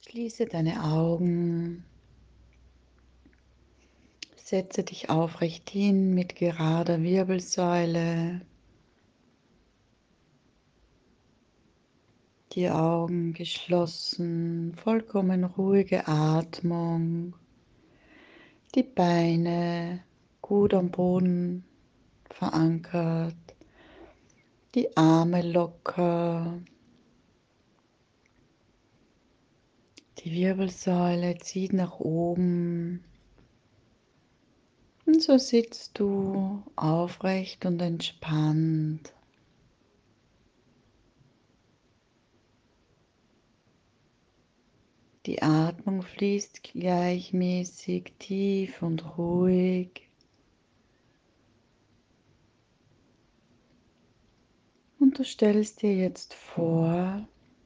Schließe deine Augen, setze dich aufrecht hin mit gerader Wirbelsäule, die Augen geschlossen, vollkommen ruhige Atmung, die Beine gut am Boden verankert, die Arme locker, die Wirbelsäule zieht nach oben. Und so sitzt du aufrecht und entspannt. Die Atmung fließt gleichmäßig, tief und ruhig. Und du stellst dir jetzt vor,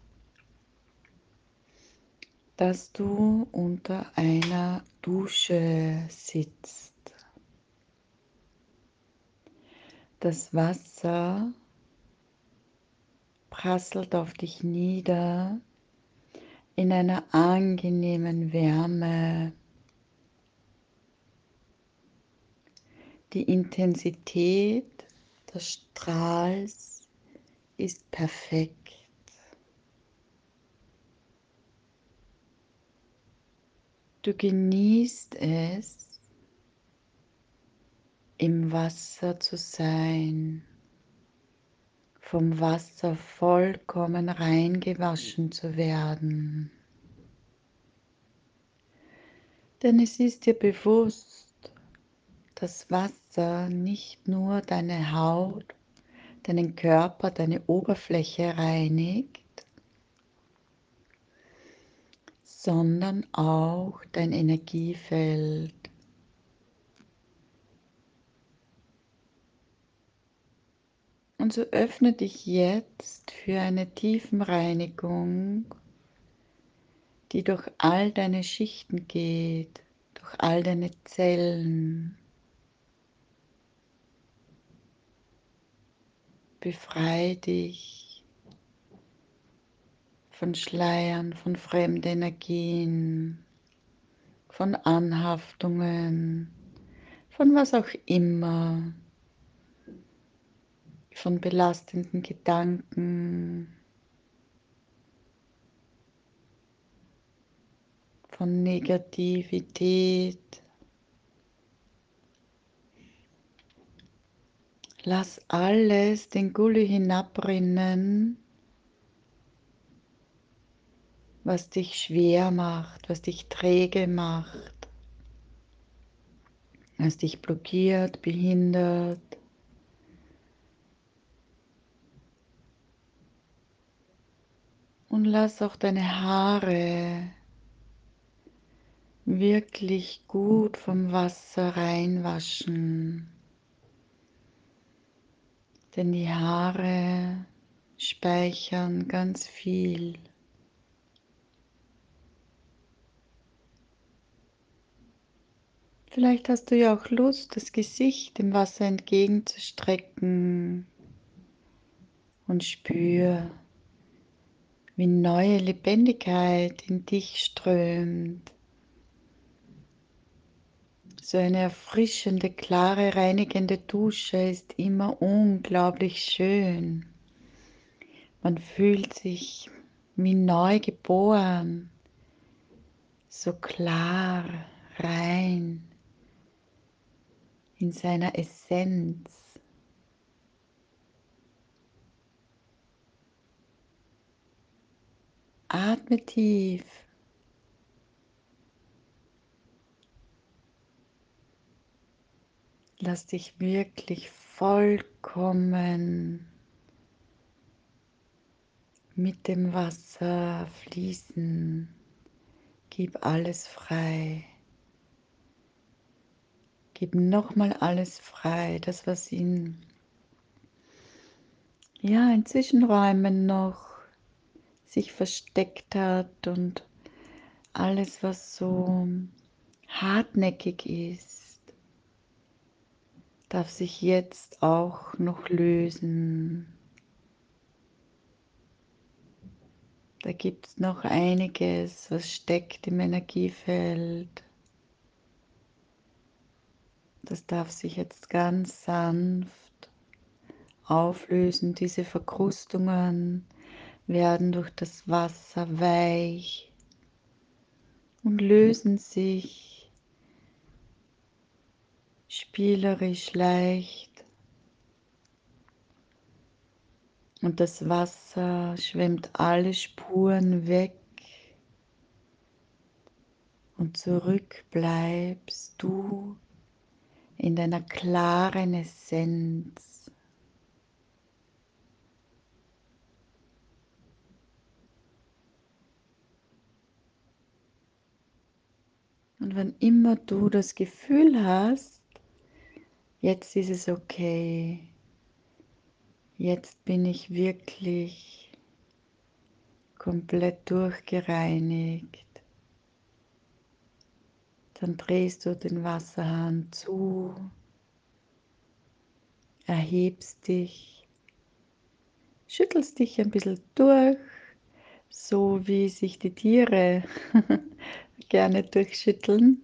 dass du unter einer Dusche sitzt. Das Wasser prasselt auf dich nieder in einer angenehmen Wärme. Die Intensität des Strahls ist perfekt. Du genießt es, im Wasser zu sein, vom Wasser vollkommen reingewaschen zu werden. Denn es ist dir bewusst, dass Wasser nicht nur deine Haut, deinen Körper, deine Oberfläche reinigt, sondern auch dein Energiefeld. Und so öffne dich jetzt für eine Tiefenreinigung, die durch all deine Schichten geht, durch all deine Zellen. Befreie dich von Schleiern, von fremden Energien, von Anhaftungen, von was auch immer, von belastenden Gedanken, von Negativität. Lass alles den Gully hinabrinnen, was dich schwer macht, was dich träge macht, was dich blockiert, behindert. Und lass auch deine Haare wirklich gut vom Wasser reinwaschen. Denn die Haare speichern ganz viel. Vielleicht hast du ja auch Lust, das Gesicht dem Wasser entgegenzustrecken und spür, wie neue Lebendigkeit in dich strömt. So eine erfrischende, klare, reinigende Dusche ist immer unglaublich schön. Man fühlt sich wie neu geboren, so klar, rein in seiner Essenz. Atme tief. Lass dich wirklich vollkommen mit dem Wasser fließen. Gib alles frei. Gib nochmal alles frei. Das, was in Zwischenräumen noch sich versteckt hat und alles, was so hartnäckig ist, darf sich jetzt auch noch lösen. Da gibt es noch einiges, was steckt im Energiefeld. Das darf sich jetzt ganz sanft auflösen. Diese Verkrustungen werden durch das Wasser weich und lösen sich spielerisch leicht. Und das Wasser schwemmt alle Spuren weg und zurück bleibst du in deiner klaren Essenz. Und wann immer du das Gefühl hast, jetzt ist es okay, jetzt bin ich wirklich komplett durchgereinigt, dann drehst du den Wasserhahn zu, erhebst dich, schüttelst dich ein bisschen durch, so wie sich die Tiere gerne durchschütteln.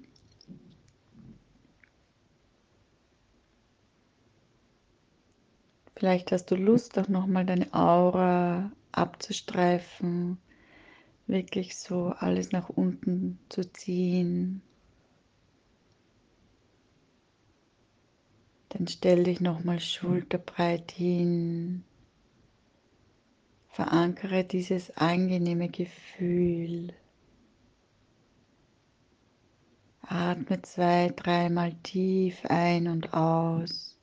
Vielleicht hast du Lust, auch nochmal deine Aura abzustreifen, wirklich so alles nach unten zu ziehen. Dann stell dich nochmal schulterbreit hin. Verankere dieses angenehme Gefühl. Atme 2, 3 Mal tief ein und aus.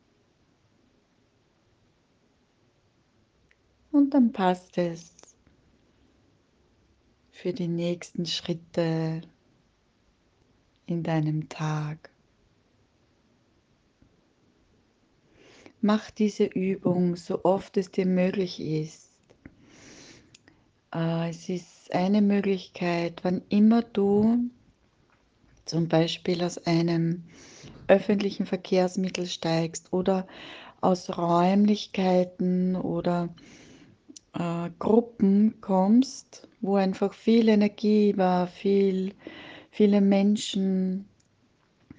Und dann passt es für die nächsten Schritte in deinem Tag. Mach diese Übung so oft es dir möglich ist. Es ist eine Möglichkeit, wann immer du zum Beispiel aus einem öffentlichen Verkehrsmittel steigst oder aus Räumlichkeiten oder Gruppen kommst, wo einfach viel Energie war, viele Menschen,